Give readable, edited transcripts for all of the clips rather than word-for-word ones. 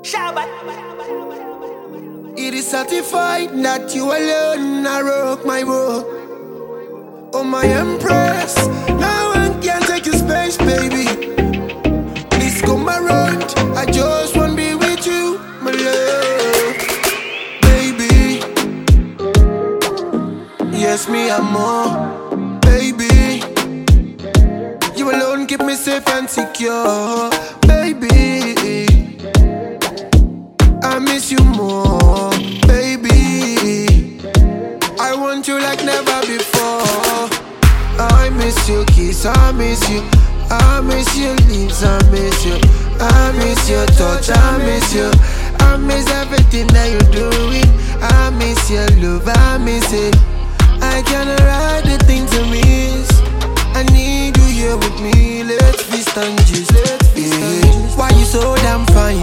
It is certified that you alone I rock my world. Oh my empress, no one can take your space, baby. Please come around, I just wanna be with you, my love. Baby, yes me I'm more. Baby, you alone keep me safe and secure. Baby, I miss you more, baby. I want you like never before. I miss your kiss, I miss you. I miss your lips, I miss you. I miss your touch, I miss you. I miss everything that you're doing. I miss your love, I miss it. I cannot write the things I miss. I need you here with me. Let's feast and juice, let's feast and juice. Why you so damn fine?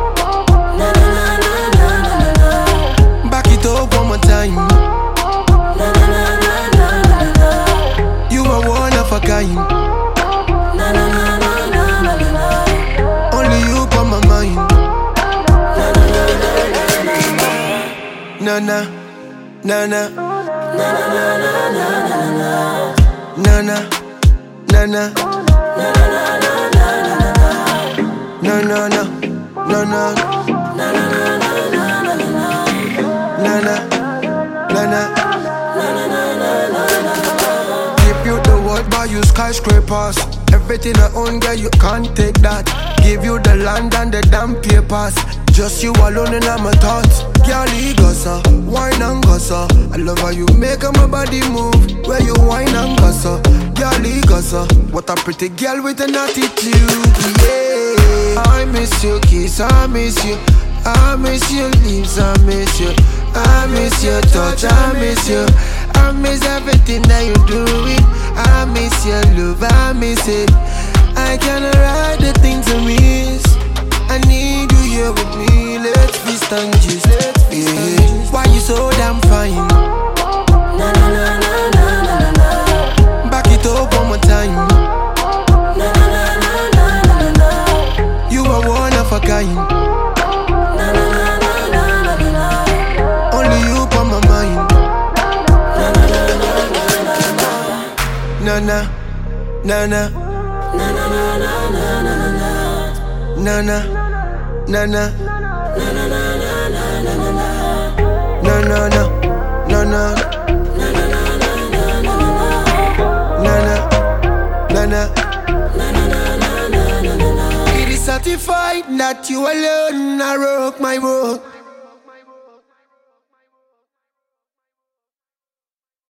Na na na na na na na. Back it up one more time. Na na na na na na na. You are one of a kind. Na na na na na na na. Only you on my mind. Na na na na na na. Na na, na na, Na na na na na na na. na na, na na, Na na na na na na na. na na, na na, Na na na na na na na. na na, na na. Na na na na na na. Give you the world, buy you skyscrapers. Everything I own, girl, you can't take that. Give you the land and the damn papers. Just you alone and my thoughts. Girl, gossa, wine and gossa. I love how you make my body move. Where you wine and gossa. Girl, gossa, what a pretty girl with an attitude. Yeah, I miss your kiss, I miss you. I miss your lips, I miss you. I miss your touch, I miss you. I miss everything that you're doing. I miss your love, I miss it. I cannot write the things I miss. I need you here with me. Let's feast and juice, let's feast and juice. Why you so damn fine? Na na na na na na na. Back it up one more time. Na na na na na na na. You are one of a kind. Na na na na na na na. Only you on my mind. Na na na na na na. Na na, na na, Na na na na na na na. na na, na na, Na na na na na na na. na na, na na, Na na na na na na na. na na, na na. Na na na na na na na. It is certified that you alone I rock my world.